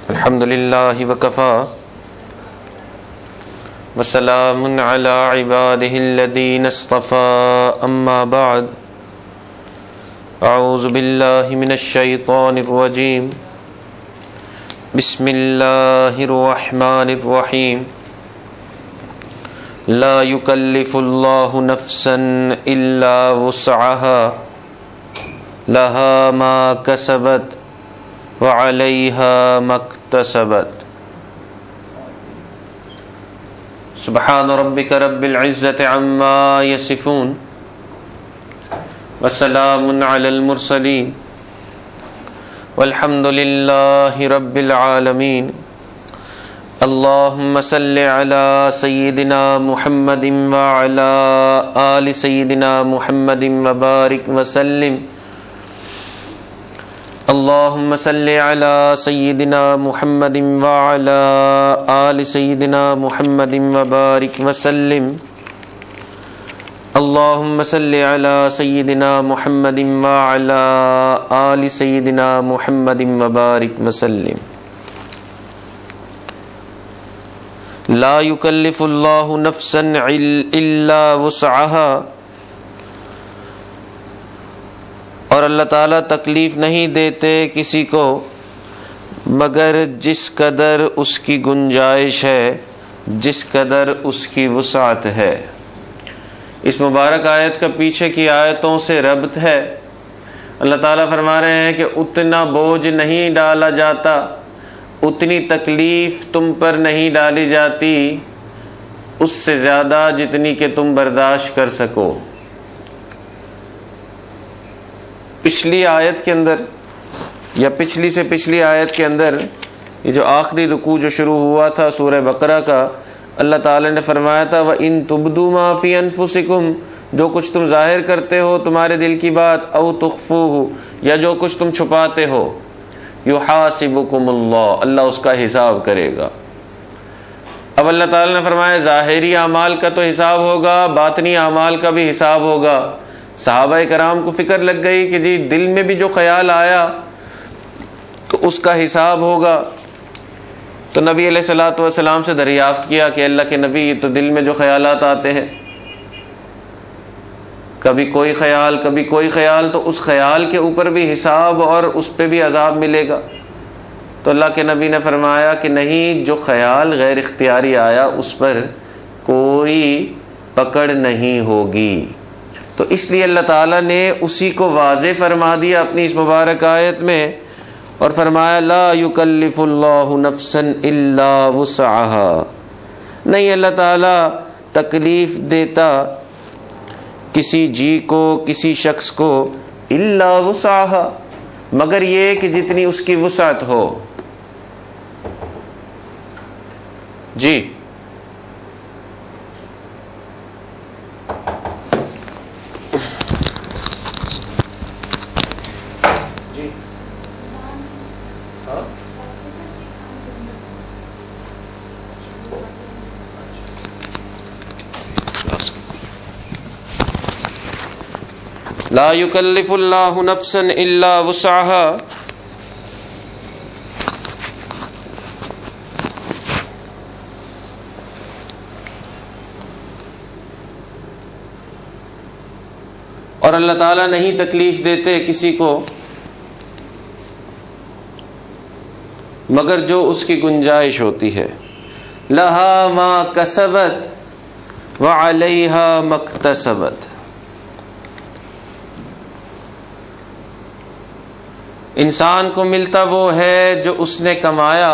الحمد للہ وکفی وسلام علی عبادہ الذین اصطفی اما بعد اعوذ باللہ من الشیطان الرجیم بسم اللہ الرحمن الرحیم لا یکلف اللہ نفسا الا وسعها لها ما کسبت وعلیہا مکتسبت سبحان ربک رب العزة عما یصفون وسلام علی المرسلین والحمد للہ رب العالمین اللہم صل علی سیدنا محمد وعلی آل سیدنا محمد وبارک وسلم اللہم صل علی سیدنا محمد وعلی آل سیدنا محمد وبارک وسلم اللہم صل علی سیدنا محمد وعلی آل سیدنا محمد وبارک وسلم لا یکلف اللہ نفسا الا وسعها، اور اللہ تعالیٰ تکلیف نہیں دیتے کسی کو مگر جس قدر اس کی گنجائش ہے، جس قدر اس کی وسعت ہے۔ اس مبارک آیت کا پیچھے کی آیتوں سے ربط ہے۔ اللہ تعالیٰ فرما رہے ہیں کہ اتنا بوجھ نہیں ڈالا جاتا، اتنی تکلیف تم پر نہیں ڈالی جاتی اس سے زیادہ جتنی کہ تم برداشت کر سکو۔ پچھلی آیت کے اندر یا پچھلی سے پچھلی آیت کے اندر یہ جو آخری رکوع جو شروع ہوا تھا سورہ بقرہ کا، اللہ تعالی نے فرمایا تھا وَإِن تُبْدُوا مَا فِي أَنفُسِكُمْ، جو کچھ تم ظاہر کرتے ہو تمہارے دل کی بات، او تخفوہ، یا جو کچھ تم چھپاتے ہو، یحاسبکم اللہ، اللہ اس کا حساب کرے گا۔ اب اللہ تعالی نے فرمایا ظاہری اعمال کا تو حساب ہوگا، باطنی اعمال کا بھی حساب ہوگا۔ صحابہ کرام کو فکر لگ گئی کہ جی دل میں بھی جو خیال آیا تو اس کا حساب ہوگا۔ تو نبی علیہ الصلوۃ والسلام سے دریافت کیا کہ اللہ کے نبی، یہ تو دل میں جو خیالات آتے ہیں، کبھی کوئی خیال کبھی کوئی خیال، تو اس خیال کے اوپر بھی حساب اور اس پہ بھی عذاب ملے گا۔ تو اللہ کے نبی نے فرمایا کہ نہیں، جو خیال غیر اختیاری آیا اس پر کوئی پکڑ نہیں ہوگی۔ تو اس لیے اللہ تعالیٰ نے اسی کو واضح فرما دیا اپنی اس مبارک آیت میں، اور فرمایا لا یکلف اللہ نفسا الا وسعها، نہیں اللہ تعالیٰ تکلیف دیتا کسی جی کو، کسی شخص کو، الا وسعها، مگر یہ کہ جتنی اس کی وسعت ہو۔ جی لا یکلف اللہ نفسا الا وسعها، اور اللہ تعالیٰ نہیں تکلیف دیتے کسی کو مگر جو اس کی گنجائش ہوتی ہے۔ لہا ما کسبت وعلیہا مکتسبت، انسان کو ملتا وہ ہے جو اس نے کمایا،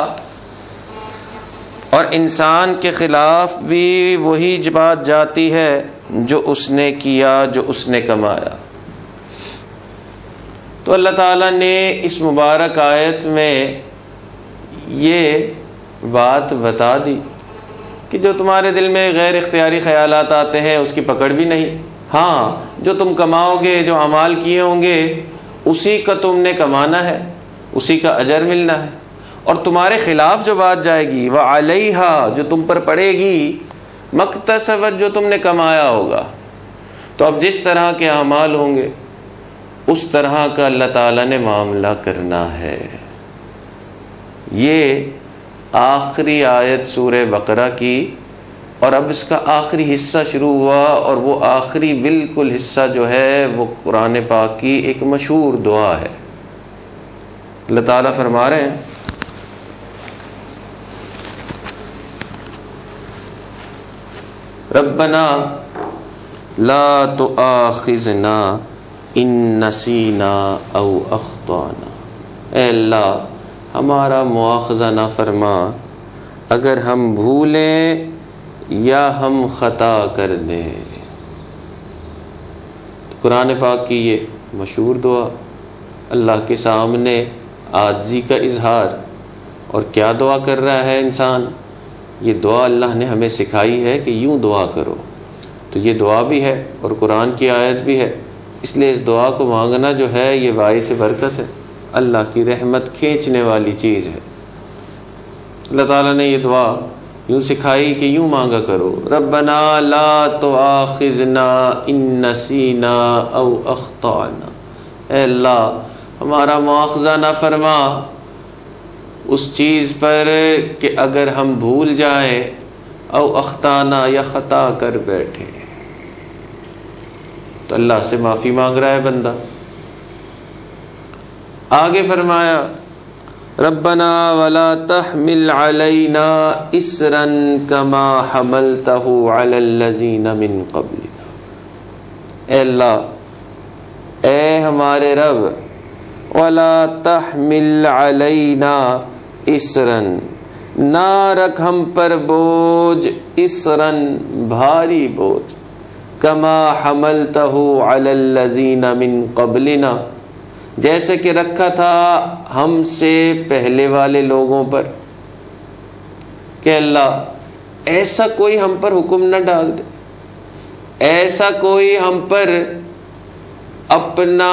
اور انسان کے خلاف بھی وہی بات جاتی ہے جو اس نے کیا، جو اس نے کمایا۔ تو اللہ تعالیٰ نے اس مبارک آیت میں یہ بات بتا دی کہ جو تمہارے دل میں غیر اختیاری خیالات آتے ہیں اس کی پکڑ بھی نہیں، ہاں جو تم کماؤ گے، جو اعمال کیے ہوں گے، اسی کا تم نے کمانا ہے، اسی کا اجر ملنا ہے۔ اور تمہارے خلاف جو بات جائے گی وعلیہا، جو تم پر پڑے گی، مکتسبت، جو تم نے کمایا ہوگا۔ تو اب جس طرح کے اعمال ہوں گے اس طرح کا اللہ تعالیٰ نے معاملہ کرنا ہے۔ یہ آخری آیت سورہ بقرہ کی، اور اب اس کا آخری حصہ شروع ہوا، اور وہ آخری بالکل حصہ جو ہے وہ قرآن پاک کی ایک مشہور دعا ہے۔ اللہ تعالیٰ فرما رہے ہیں ربنا لا تؤاخذنا ان نسینا او اخطانا، اے اللہ ہمارا مواخذہ نہ فرما اگر ہم بھولیں یا ہم خطا کر دیں۔ قرآن پاک کی یہ مشہور دعا، اللہ کے سامنے عاجزی کا اظہار، اور کیا دعا کر رہا ہے انسان؟ یہ دعا اللہ نے ہمیں سکھائی ہے کہ یوں دعا کرو، تو یہ دعا بھی ہے اور قرآن کی آیت بھی ہے، اس لیے اس دعا کو مانگنا جو ہے یہ باعث برکت ہے، اللہ کی رحمت کھینچنے والی چیز ہے۔ اللہ تعالیٰ نے یہ دعا یوں سکھائی کہ یوں مانگا کرو، ربنا لا تؤاخذنا ان نسینا او اخطانا، اے اللہ ہمارا مواخذہ نہ فرما اس چیز پر کہ اگر ہم بھول جائیں، او اخطانا یا خطا کر بیٹھے۔ تو اللہ سے معافی مانگ رہا ہے بندہ۔ آگے فرمایا ربنا ولا تحمل علینا اسرا کما حملتہ علی الذین من قبلنا، اے اللہ اے ہمارے رب، ولا تحمل علینا اسرا، نہ رکھ ہم پر بوجھ، اسرا بھاری بوجھ، کما حملتہ علی الذین من قبلنا، جیسے کہ رکھا تھا ہم سے پہلے والے لوگوں پر، کہ اللہ ایسا کوئی ہم پر حکم نہ ڈال دے، ایسا کوئی ہم پر اپنا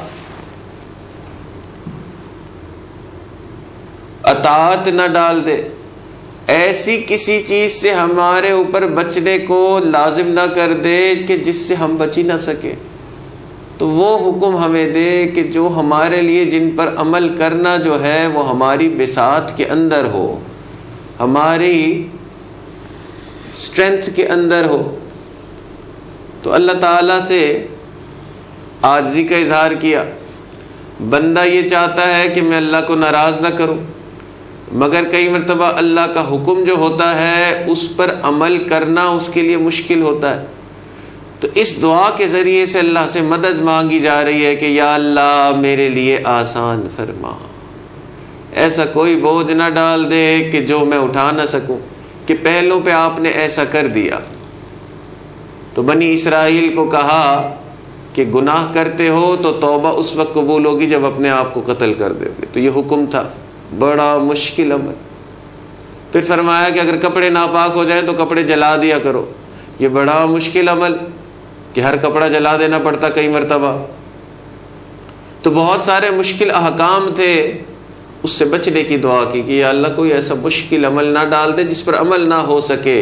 اطاعت نہ ڈال دے، ایسی کسی چیز سے ہمارے اوپر بچنے کو لازم نہ کر دے کہ جس سے ہم بچ ہی نہ سکیں، تو وہ حکم ہمیں دے کہ جو ہمارے لیے جن پر عمل کرنا جو ہے وہ ہماری بساط کے اندر ہو، ہماری اسٹرینتھ کے اندر ہو۔ تو اللہ تعالیٰ سے عاجزی کا اظہار کیا۔ بندہ یہ چاہتا ہے کہ میں اللہ کو ناراض نہ کروں، مگر کئی مرتبہ اللہ کا حکم جو ہوتا ہے اس پر عمل کرنا اس کے لیے مشکل ہوتا ہے، تو اس دعا کے ذریعے سے اللہ سے مدد مانگی جا رہی ہے کہ یا اللہ میرے لیے آسان فرما، ایسا کوئی بوجھ نہ ڈال دے کہ جو میں اٹھا نہ سکوں، کہ پہلوں پہ آپ نے ایسا کر دیا۔ تو بنی اسرائیل کو کہا کہ گناہ کرتے ہو تو توبہ اس وقت قبول ہوگی جب اپنے آپ کو قتل کر دو گے، تو یہ حکم تھا، بڑا مشکل عمل۔ پھر فرمایا کہ اگر کپڑے ناپاک ہو جائیں تو کپڑے جلا دیا کرو، یہ بڑا مشکل عمل کہ ہر کپڑا جلا دینا پڑتا کئی مرتبہ۔ تو بہت سارے مشکل احکام تھے، اس سے بچنے کی دعا کی کہ یا اللہ کوئی ایسا مشکل عمل نہ ڈال دے جس پر عمل نہ ہو سکے۔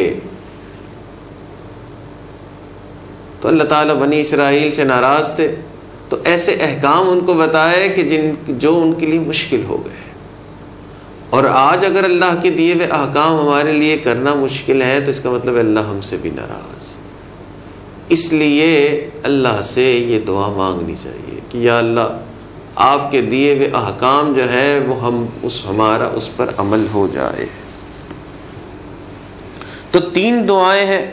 تو اللہ تعالیٰ بنی اسرائیل سے ناراض تھے، تو ایسے احکام ان کو بتائے کہ جو ان کے لیے مشکل ہو گئے۔ اور آج اگر اللہ کے دیے ہوئے احکام ہمارے لیے کرنا مشکل ہے تو اس کا مطلب اللہ ہم سے بھی ناراض۔ اس لیے اللہ سے یہ دعا مانگنی چاہیے کہ یا اللہ آپ کے دیے ہوئے احکام جو ہے وہ ہمارا اس پر عمل ہو جائے۔ تو 3 دعائیں ہیں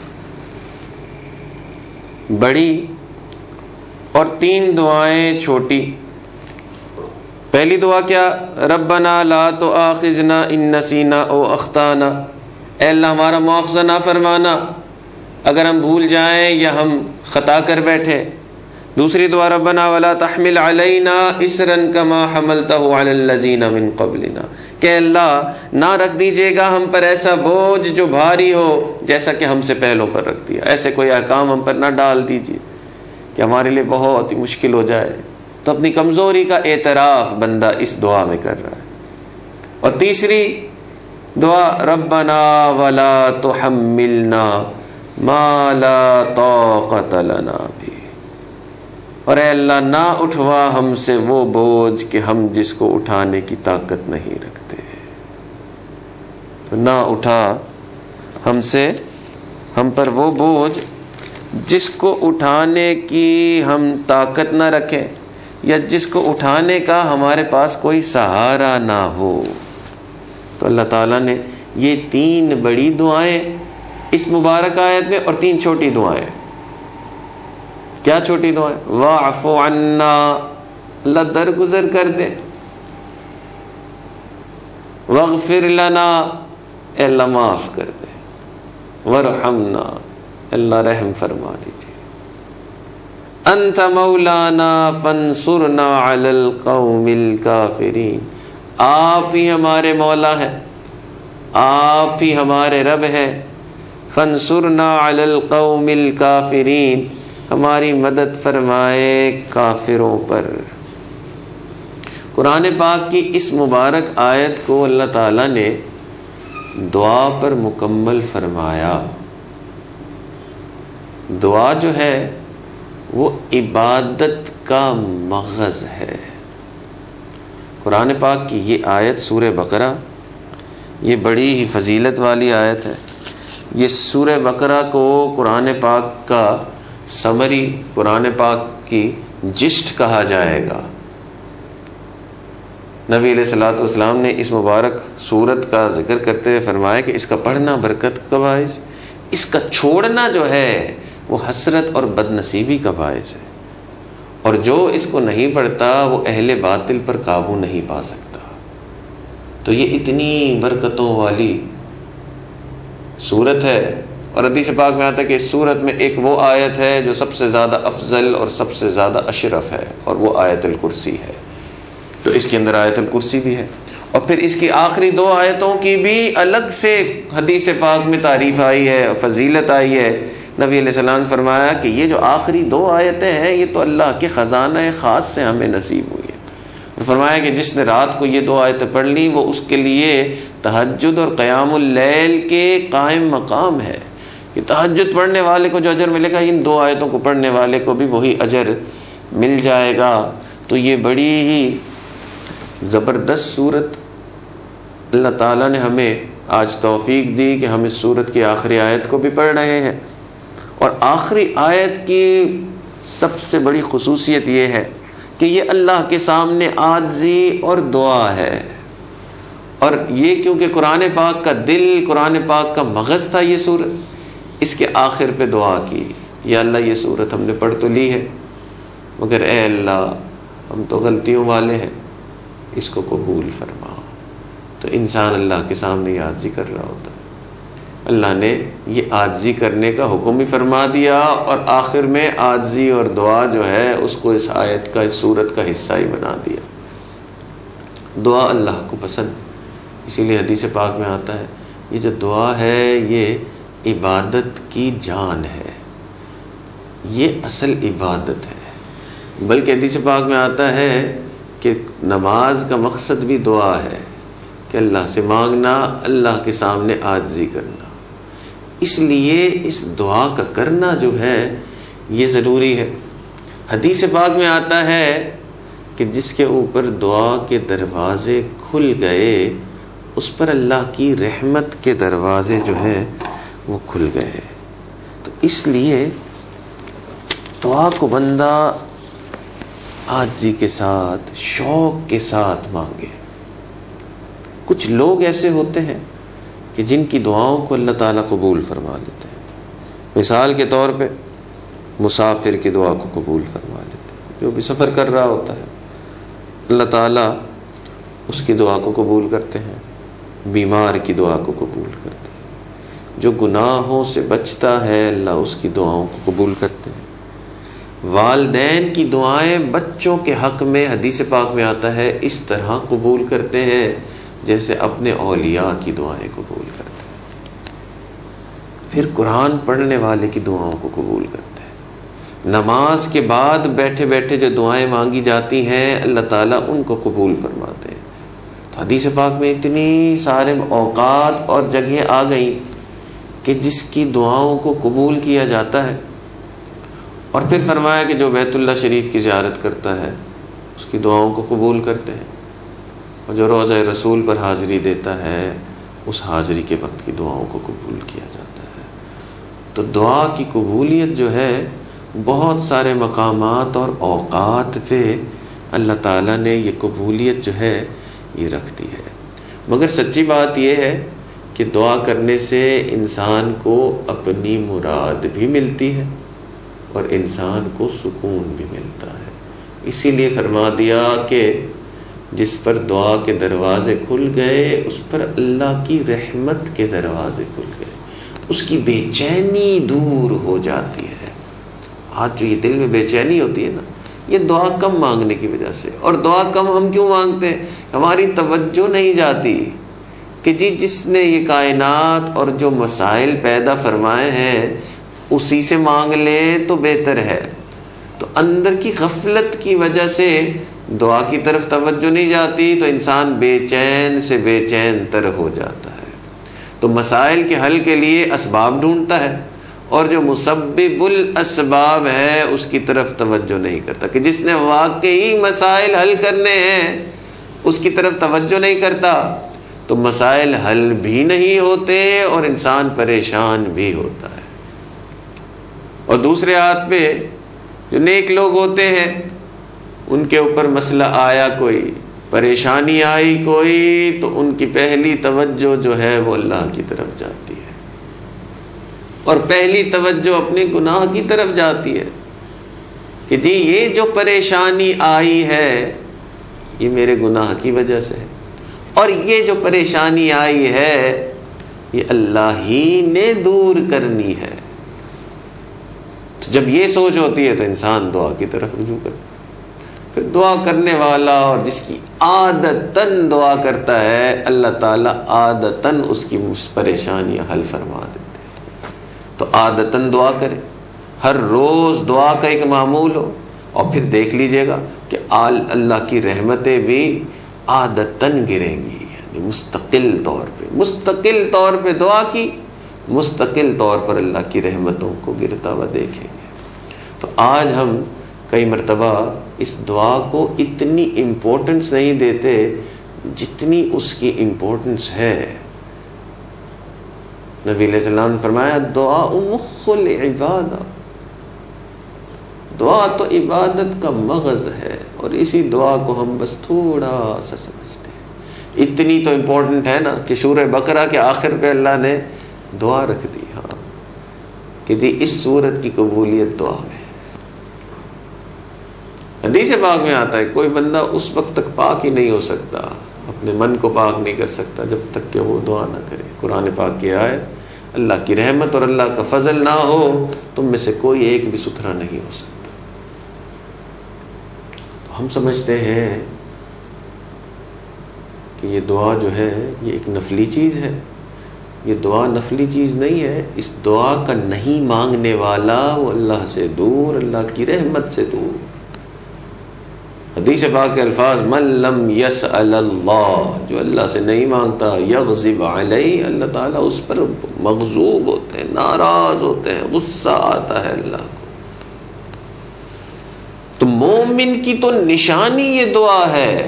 بڑی اور 3 دعائیں چھوٹی۔ پہلی دعا کیا؟ ربنا لا تؤاخذنا ان نسینا او اخطانا، اے اللہ ہمارا مواخذہ نہ فرمانا اگر ہم بھول جائیں یا ہم خطا کر بیٹھے۔ دوسری دعا ربنا ولا تحمل علینا اسرا کما حملتہ علی الذین من قبلنا، کہ اللہ نہ رکھ دیجیے گا ہم پر ایسا بوجھ جو بھاری ہو جیسا کہ ہم سے پہلوں پر رکھ دیا، ایسے کوئی احکام ہم پر نہ ڈال دیجیے کہ ہمارے لیے بہت ہی مشکل ہو جائے۔ تو اپنی کمزوری کا اعتراف بندہ اس دعا میں کر رہا ہے۔ اور تیسری دعا ربنا ولا تحملنا ما لا طاقت لنا بھی، اور اے اللہ نہ اٹھوا ہم سے وہ بوجھ کہ ہم جس کو اٹھانے کی طاقت نہیں رکھتے۔ تو نہ اٹھا ہم پر وہ بوجھ جس کو اٹھانے کی ہم طاقت نہ رکھیں یا جس کو اٹھانے کا ہمارے پاس کوئی سہارا نہ ہو۔ تو اللہ تعالیٰ نے یہ 3 بڑی دعائیں اس مبارک آیت میں اور 3 چھوٹی دعائیں۔ کیا چھوٹی دعائیں؟ واعف عنا، اللہ درگزر کر دے، واغفر لنا، اے اللہ معاف کر دے، وارحمنا، اللہ رحم فرما دیجیے، انت مولانا فانصرنا علی القوم الکافرین، آپ ہی ہمارے مولا ہیں، آپ ہی ہمارے رب ہیں، فانصرنا علی القوم الکافرین، ہماری مدد فرمائے کافروں پر۔ قرآن پاک کی اس مبارک آیت کو اللہ تعالیٰ نے دعا پر مکمل فرمایا۔ دعا جو ہے وہ عبادت کا مغز ہے۔ قرآن پاک کی یہ آیت سورہ بقرہ، یہ بڑی ہی فضیلت والی آیت ہے۔ یہ سورہ بقرہ کو قرآن پاک کا سمری، قرآن پاک کی جسٹ کہا جائے گا۔ نبی علیہ الصلوۃ والسلام نے اس مبارک سورت کا ذکر کرتے ہوئے فرمایا کہ اس کا پڑھنا برکت کا باعث، اس کا چھوڑنا جو ہے وہ حسرت اور بد نصیبی کا باعث ہے، اور جو اس کو نہیں پڑھتا وہ اہل باطل پر قابو نہیں پا سکتا۔ تو یہ اتنی برکتوں والی سورت ہے، اور حدیث پاک میں آتا ہے کہ اس سورت میں ایک وہ آیت ہے جو سب سے زیادہ افضل اور سب سے زیادہ اشرف ہے، اور وہ آیت الکرسی ہے۔ تو اس کے اندر آیت الکرسی بھی ہے، اور پھر اس کی آخری 2 آیتوں کی بھی الگ سے حدیث پاک میں تعریف آئی ہے، فضیلت آئی ہے۔ نبی علیہ السلام نے فرمایا کہ یہ جو آخری 2 آیتیں ہیں یہ تو اللہ کے خزانہ خاص سے ہمیں نصیب ہوئی ہے۔ فرمایا کہ جس نے رات کو یہ 2 آیتیں پڑھ لی وہ اس کے لیے تہجد اور قیام اللیل کے قائم مقام ہے۔ کہ تہجد پڑھنے والے کو جو اجر ملے گا، ان 2 آیتوں کو پڑھنے والے کو بھی وہی اجر مل جائے گا۔ تو یہ بڑی ہی زبردست صورت اللہ تعالیٰ نے ہمیں آج توفیق دی کہ ہم اس صورت کی آخری آیت کو بھی پڑھ رہے ہیں۔ اور آخری آیت کی سب سے بڑی خصوصیت یہ ہے کہ یہ اللہ کے سامنے عاجزی اور دعا ہے، اور یہ کیونکہ قرآن پاک کا دل، قرآن پاک کا مغز تھا یہ صورت، اس کے آخر پہ دعا کی، یا اللہ یہ صورت ہم نے پڑھ تو لی ہے مگر اے اللہ ہم تو غلطیوں والے ہیں، اس کو قبول فرما۔ تو انسان اللہ کے سامنے عاجزی کر رہا ہوتا ہے، اللہ نے یہ عاجزی کرنے کا حکم بھی فرما دیا، اور آخر میں عاجزی اور دعا جو ہے اس کو اس آیت کا، اس صورت کا حصہ ہی بنا دیا۔ دعا اللہ کو پسند، اسی لیے حدیث پاک میں آتا ہے یہ جو دعا ہے یہ عبادت کی جان ہے، یہ اصل عبادت ہے۔ بلکہ حدیث پاک میں آتا ہے کہ نماز کا مقصد بھی دعا ہے، کہ اللہ سے مانگنا، اللہ کے سامنے عاجزی کرنا۔ اس لیے اس دعا کا کرنا جو ہے یہ ضروری ہے۔ حدیث پاک میں آتا ہے کہ جس کے اوپر دعا کے دروازے کھل گئے اس پر اللہ کی رحمت کے دروازے جو ہیں وہ کھل گئے۔ تو اس لیے دعا کو بندہ عاجزی کے ساتھ، شوق کے ساتھ مانگے۔ کچھ لوگ ایسے ہوتے ہیں کہ جن کی دعاؤں کو اللہ تعالیٰ قبول فرما لیتے ہیں۔ مثال کے طور پہ مسافر کی دعا کو قبول فرما لیتے ہیں، جو بھی سفر کر رہا ہوتا ہے اللہ تعالیٰ اس کی دعا کو قبول کرتے ہیں، بیمار کی دعا کو قبول کرتے ہیں، جو گناہوں سے بچتا ہے اللہ اس کی دعاؤں کو قبول کرتے ہیں۔ والدین کی دعائیں بچوں کے حق میں حدیث پاک میں آتا ہے اس طرح قبول کرتے ہیں جیسے اپنے اولیاء کی دعائیں قبول کرتے ہیں۔ پھر قرآن پڑھنے والے کی دعاؤں کو قبول کرتے ہیں۔ نماز کے بعد بیٹھے بیٹھے جو دعائیں مانگی جاتی ہیں اللہ تعالیٰ ان کو قبول فرماتے ہیں۔ تو حدیث پاک میں اتنی سارے اوقات اور جگہیں آ گئیں کہ جس کی دعاؤں کو قبول کیا جاتا ہے۔ اور پھر فرمایا کہ جو بیت اللہ شریف کی زیارت کرتا ہے اس کی دعاؤں کو قبول کرتے ہیں، اور جو روضہ رسول پر حاضری دیتا ہے اس حاضری کے وقت کی دعاؤں کو قبول کیا جاتا ہے۔ تو دعا کی قبولیت جو ہے بہت سارے مقامات اور اوقات پہ اللہ تعالیٰ نے یہ قبولیت جو ہے یہ رکھ دی ہے۔ مگر سچی بات یہ ہے کہ دعا کرنے سے انسان کو اپنی مراد بھی ملتی ہے اور انسان کو سکون بھی ملتا ہے۔ اسی لیے فرما دیا کہ جس پر دعا کے دروازے کھل گئے اس پر اللہ کی رحمت کے دروازے کھل گئے، اس کی بے چینی دور ہو جاتی ہے۔ آج جو یہ دل میں بے چینی ہوتی ہے نا، یہ دعا کم مانگنے کی وجہ سے۔ اور دعا کم ہم کیوں مانگتے ہیں؟ ہماری توجہ نہیں جاتی کہ جس نے یہ کائنات اور جو مسائل پیدا فرمائے ہیں اسی سے مانگ لے تو بہتر ہے۔ تو اندر کی غفلت کی وجہ سے دعا کی طرف توجہ نہیں جاتی، تو انسان بے چین سے بے چین تر ہو جاتا ہے۔ تو مسائل کے حل کے لیے اسباب ڈھونڈتا ہے، اور جو مسبب الاسباب ہے اس کی طرف توجہ نہیں کرتا، کہ جس نے واقعی مسائل حل کرنے ہیں اس کی طرف توجہ نہیں کرتا، تو مسائل حل بھی نہیں ہوتے اور انسان پریشان بھی ہوتا ہے۔ اور دوسرے ہاتھ پہ جو نیک لوگ ہوتے ہیں، ان کے اوپر مسئلہ آیا کوئی، پریشانی آئی کوئی، تو ان کی پہلی توجہ جو ہے وہ اللہ کی طرف جاتی ہے، اور پہلی توجہ اپنے گناہ کی طرف جاتی ہے کہ جی یہ جو پریشانی آئی ہے یہ میرے گناہ کی وجہ سے ہے، اور یہ جو پریشانی آئی ہے یہ اللہ ہی نے دور کرنی ہے۔ تو جب یہ سوچ ہوتی ہے تو انسان دعا کی طرف رجوع کرتا ہے۔ پھر دعا کرنے والا اور جس کی عادتاً دعا کرتا ہے، اللہ تعالیٰ عادتاً اس کی پریشانیاں حل فرما دیتے ہیں۔ تو عادتاً دعا کرے، ہر روز دعا کا ایک معمول ہو، اور پھر دیکھ لیجئے گا کہ اللہ کی رحمتیں بھی عادتاً گریں گی، یعنی مستقل طور پہ دعا کی، مستقل طور پر اللہ کی رحمتوں کو گرتا ہوا دیکھیں گے۔ تو آج ہم کئی مرتبہ اس دعا کو اتنی امپورٹنس نہیں دیتے جتنی اس کی امپورٹنس ہے۔ نبی علیہ السلام نے فرمایا دعا مخ العبادہ، دعا تو عبادت کا مغز ہے، اور اسی دعا کو ہم بس تھوڑا سا سمجھتے ہیں۔ اتنی تو امپورٹنٹ ہے نا کہ سورہ بقرہ کے آخر پہ اللہ نے دعا رکھ دی، ہاں کہ دی اس سورت کی قبولیت دعا میں ہے۔ حدیث پاک میں آتا ہے کوئی بندہ اس وقت تک پاک ہی نہیں ہو سکتا، اپنے من کو پاک نہیں کر سکتا جب تک کہ وہ دعا نہ کرے۔ قرآن پاک کی آیت، اللہ کی رحمت اور اللہ کا فضل نہ ہو تم میں سے کوئی ایک بھی ستھرا نہیں ہو سکتا۔ تو ہم سمجھتے ہیں کہ یہ دعا جو ہے یہ ایک نفلی چیز ہے۔ یہ دعا نفلی چیز نہیں ہے، اس دعا کا نہیں مانگنے والا وہ اللہ سے دور، اللہ کی رحمت سے دور۔ حدیث پاک کے الفاظ، من لم یسأل اللہ، جو اللہ سے نہیں مانگتا، یغضب علیہ، اللہ تعالیٰ اس پر مغضوب ہوتے ہیں، ناراض ہوتے ہیں، غصہ آتا ہے اللہ کو۔ تو مومن کی تو نشانی یہ دعا ہے،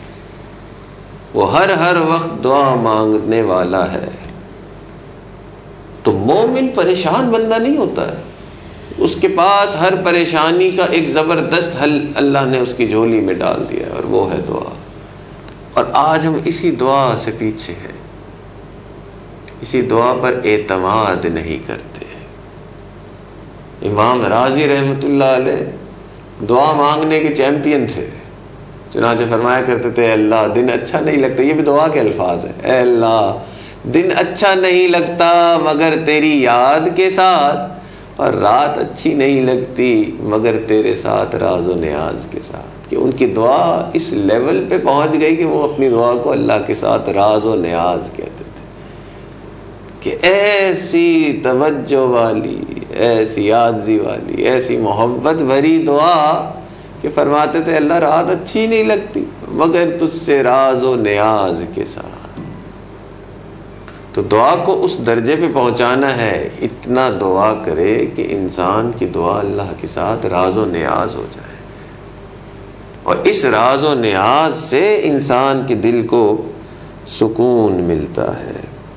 وہ ہر وقت دعا مانگنے والا ہے۔ تو مومن پریشان بندہ نہیں ہوتا ہے، اس کے پاس ہر پریشانی کا ایک زبردست حل اللہ نے اس کی جھولی میں ڈال دیا ہے، اور وہ ہے دعا۔ اور آج ہم اسی دعا سے پیچھے ہیں، اسی دعا پر اعتماد نہیں کرتے۔ امام راضی رحمۃ اللہ علیہ دعا مانگنے کے چیمپئن تھے، چنانچہ فرمایا کرتے تھے اے اللہ دن اچھا نہیں لگتا، یہ بھی دعا کے الفاظ ہیں، اے اللہ دن اچھا نہیں لگتا مگر تیری یاد کے ساتھ، اور رات اچھی نہیں لگتی مگر تیرے ساتھ راز و نیاز کے ساتھ۔ کہ ان کی دعا اس لیول پہ پہنچ گئی کہ وہ اپنی دعا کو اللہ کے ساتھ راز و نیاز کہتے تھے، کہ ایسی توجہ والی، ایسی عاجزی والی، ایسی محبت بھری دعا کہ فرماتے تھے اللہ رات اچھی نہیں لگتی مگر تجھ سے راز و نیاز کے ساتھ۔ تو دعا کو اس درجے پہ پہنچانا ہے، اتنا دعا کرے کہ انسان کی دعا اللہ کے ساتھ راز و نیاز ہو جائے، اور اس راز و نیاز سے انسان کے دل کو سکون ملتا ہے۔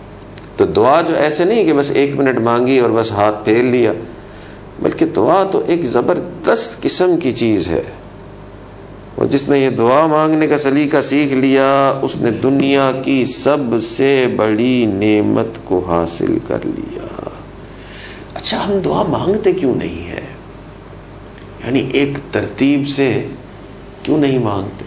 تو دعا جو ایسے نہیں کہ بس 1 منٹ مانگی اور بس ہاتھ پھیر لیا، بلکہ دعا تو ایک زبردست قسم کی چیز ہے، اور جس نے یہ دعا مانگنے کا سلیقہ سیکھ لیا اس نے دنیا کی سب سے بڑی نعمت کو حاصل کر لیا۔ اچھا، ہم دعا مانگتے کیوں نہیں ہیں؟ یعنی ایک ترتیب سے کیوں نہیں مانگتے؟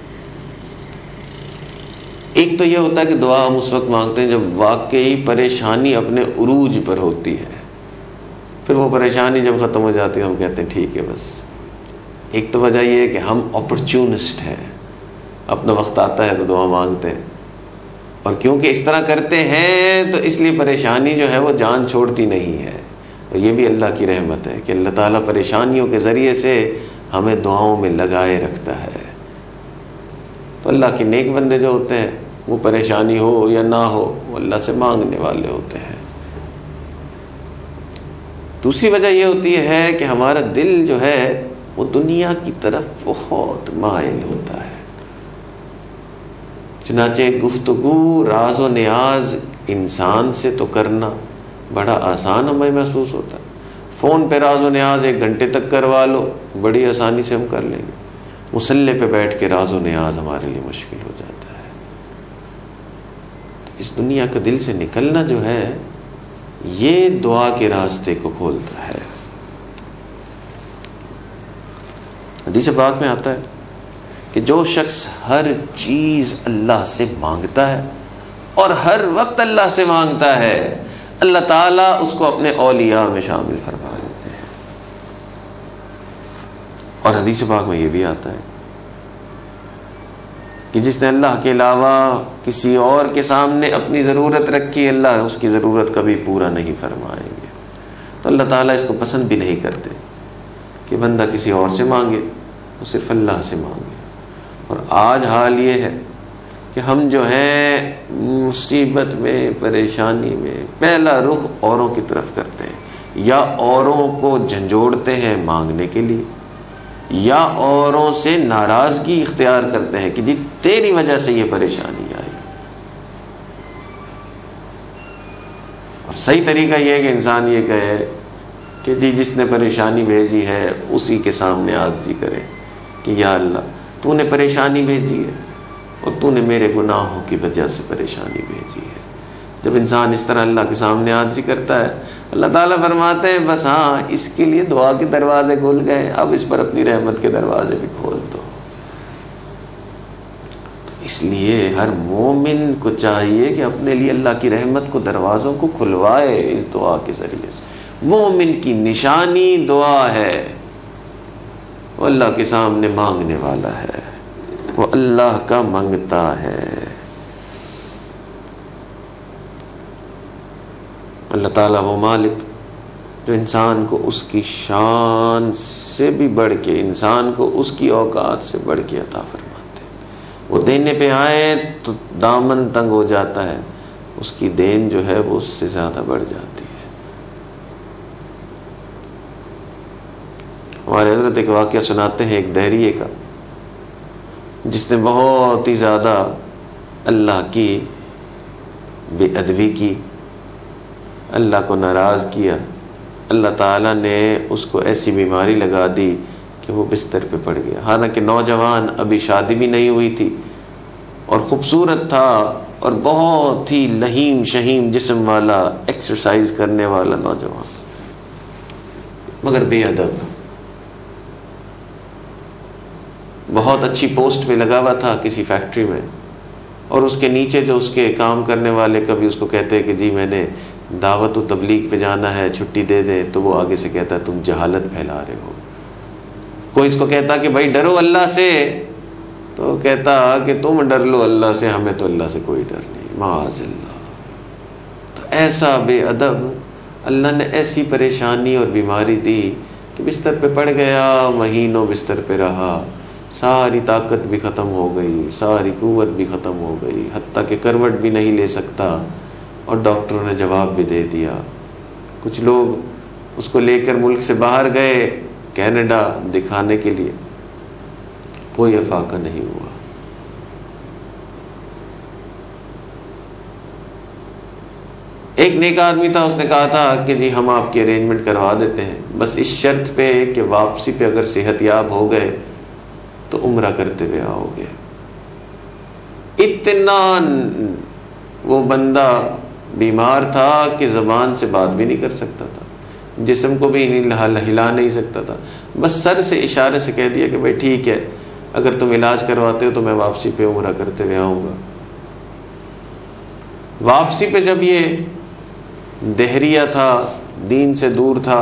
ایک تو یہ ہوتا ہے کہ دعا ہم اس وقت مانگتے ہیں جب واقعی پریشانی اپنے عروج پر ہوتی ہے، پھر وہ پریشانی جب ختم ہو جاتی ہے ہم کہتے ہیں ٹھیک ہے بس۔ ایک تو وجہ یہ ہے کہ ہم اپرچونسٹ ہیں، اپنا وقت آتا ہے تو دعا مانگتے ہیں، اور کیونکہ اس طرح کرتے ہیں تو اس لیے پریشانی جو ہے وہ جان چھوڑتی نہیں ہے۔ اور یہ بھی اللہ کی رحمت ہے کہ اللہ تعالیٰ پریشانیوں کے ذریعے سے ہمیں دعاؤں میں لگائے رکھتا ہے۔ تو اللہ کے نیک بندے جو ہوتے ہیں وہ پریشانی ہو یا نہ ہو وہ اللہ سے مانگنے والے ہوتے ہیں۔ دوسری وجہ یہ ہوتی ہے کہ ہمارا دل جو ہے وہ دنیا کی طرف بہت مائل ہوتا ہے۔ چنانچہ گفتگو راز و نیاز انسان سے تو کرنا بڑا آسان ہمیں محسوس ہوتا ہے، فون پہ راز و نیاز 1 گھنٹے تک کروا لو، بڑی آسانی سے ہم کر لیں گے۔ مصلی پہ بیٹھ کے راز و نیاز ہمارے لیے مشکل ہو جاتا ہے۔ تو اس دنیا کا دل سے نکلنا جو ہے یہ دعا کے راستے کو کھولتا ہے۔ حدیث پاک میں آتا ہے کہ جو شخص ہر چیز اللہ سے مانگتا ہے اور ہر وقت اللہ سے مانگتا ہے، اللہ تعالیٰ اس کو اپنے اولیاء میں شامل فرما لیتے ہیں۔ اور حدیث پاک میں یہ بھی آتا ہے کہ جس نے اللہ کے علاوہ کسی اور کے سامنے اپنی ضرورت رکھی، اللہ اس کی ضرورت کبھی پورا نہیں فرمائیں گے۔ تو اللہ تعالیٰ اس کو پسند بھی نہیں کرتے کہ بندہ کسی اور سے مانگے، وہ صرف اللہ سے مانگے۔ اور آج حال یہ ہے کہ ہم جو ہیں مصیبت میں، پریشانی میں پہلا رخ اوروں کی طرف کرتے ہیں، یا اوروں کو جھنجھوڑتے ہیں مانگنے کے لیے، یا اوروں سے ناراضگی اختیار کرتے ہیں کہ جی تیری وجہ سے یہ پریشانی آئی۔ اور صحیح طریقہ یہ ہے کہ انسان یہ کہے کہ جی جس نے پریشانی بھیجی ہے اسی کے سامنے عاجزی کرے کہ یا اللہ تو نے پریشانی بھیجی ہے اور تو نے میرے گناہوں کی وجہ سے پریشانی بھیجی ہے۔ جب انسان اس طرح اللہ کے سامنے عاجزی کرتا ہے، اللہ تعالیٰ فرماتے ہیں بس ہاں اس کے لیے دعا کے دروازے کھل گئے، اب اس پر اپنی رحمت کے دروازے بھی کھول دو۔ تو اس لیے ہر مومن کو چاہیے کہ اپنے لیے اللہ کی رحمت کو دروازوں کو کھلوائے اس دعا کے ذریعے سے۔ مومن کی نشانی دعا ہے، وہ اللہ کے سامنے مانگنے والا ہے، وہ اللہ کا منگتا ہے۔ اللہ تعالیٰ وہ مالک جو انسان کو اس کی شان سے بھی بڑھ کے، انسان کو اس کی اوقات سے بڑھ کے عطا فرماتے ہیں۔ وہ دینے پہ آئے تو دامن تنگ ہو جاتا ہے، اس کی دین جو ہے وہ اس سے زیادہ بڑھ جاتی ہے۔ ہمارے حضرت ایک واقعہ سناتے ہیں ایک دہریے کا، جس نے بہت ہی زیادہ اللہ کی بے ادبی کی، اللہ کو ناراض کیا۔ اللہ تعالیٰ نے اس کو ایسی بیماری لگا دی کہ وہ بستر پہ پڑ گیا، حالانکہ نوجوان، ابھی شادی بھی نہیں ہوئی تھی اور خوبصورت تھا اور بہت ہی لہیم شہیم جسم والا، ایکسرسائز کرنے والا نوجوان، مگر بے ادب۔ بہت اچھی پوسٹ پہ لگا ہوا تھا کسی فیکٹری میں، اور اس کے نیچے جو اس کے کام کرنے والے کبھی اس کو کہتے ہیں کہ جی میں نے دعوت و تبلیغ پہ جانا ہے، چھٹی دے دیں، تو وہ آگے سے کہتا ہے تم جہالت پھیلا رہے ہو۔ کوئی اس کو کہتا کہ بھائی ڈرو اللہ سے، تو کہتا کہ تم ڈر لو اللہ سے، ہمیں تو اللہ سے کوئی ڈر نہیں، معاذ اللہ۔ تو ایسا بے ادب، اللہ نے ایسی پریشانی اور بیماری دی کہ بستر پہ پڑ گیا، مہینوں بستر پہ رہا، ساری طاقت بھی ختم ہو گئی، ساری قوت بھی ختم ہو گئی، حتیٰ کہ کروٹ بھی نہیں لے سکتا، اور ڈاکٹروں نے جواب بھی دے دیا۔ کچھ لوگ اس کو لے کر ملک سے باہر گئے کینیڈا دکھانے کے لیے، کوئی افاقہ نہیں ہوا۔ ایک نیک آدمی تھا، اس نے کہا تھا کہ جی ہم آپ کی ارینجمنٹ کروا دیتے ہیں، بس اس شرط پہ کہ واپسی پہ اگر صحت یاب ہو گئے تو عمرہ کرتے ہوئے آؤ گے۔ اتنا وہ بندہ بیمار تھا کہ زبان سے بات بھی نہیں کر سکتا تھا، جسم کو بھی ہلا نہیں سکتا تھا، بس سر سے اشارے سے کہہ دیا کہ بھائی ٹھیک ہے، اگر تم علاج کرواتے ہو تو میں واپسی پہ عمرہ کرتے ہوئے آؤں گا۔ واپسی پہ جب یہ دہریہ تھا، دین سے دور تھا،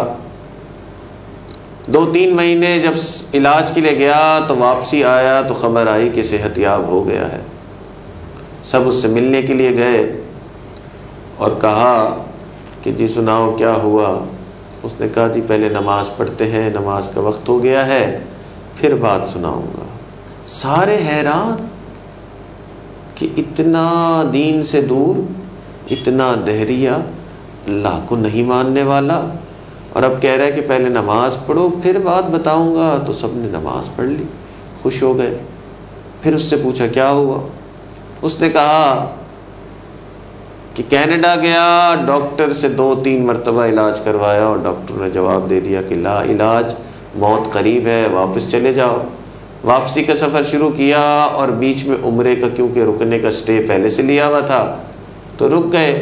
2-3 مہینے جب علاج کے لیے گیا تو واپسی آیا تو خبر آئی کہ صحت یاب ہو گیا ہے۔ سب اس سے ملنے کے لیے گئے اور کہا کہ جی سناؤ کیا ہوا؟ اس نے کہا جی پہلے نماز پڑھتے ہیں، نماز کا وقت ہو گیا ہے، پھر بات سناؤں گا۔ سارے حیران کہ اتنا دین سے دور، اتنا دہریہ، اللہ کو نہیں ماننے والا، اور اب کہہ رہا ہے کہ پہلے نماز پڑھو پھر بات بتاؤں گا۔ تو سب نے نماز پڑھ لی، خوش ہو گئے۔ پھر اس سے پوچھا کیا ہوا؟ اس نے کہا کہ کینیڈا گیا، ڈاکٹر سے 2-3 مرتبہ علاج کروایا اور ڈاکٹر نے جواب دے دیا کہ لا علاج، موت قریب ہے، واپس چلے جاؤ۔ واپسی کا سفر شروع کیا اور بیچ میں عمرے کا کیونکہ رکنے کا سٹے پہلے سے لیا ہوا تھا تو رک گئے۔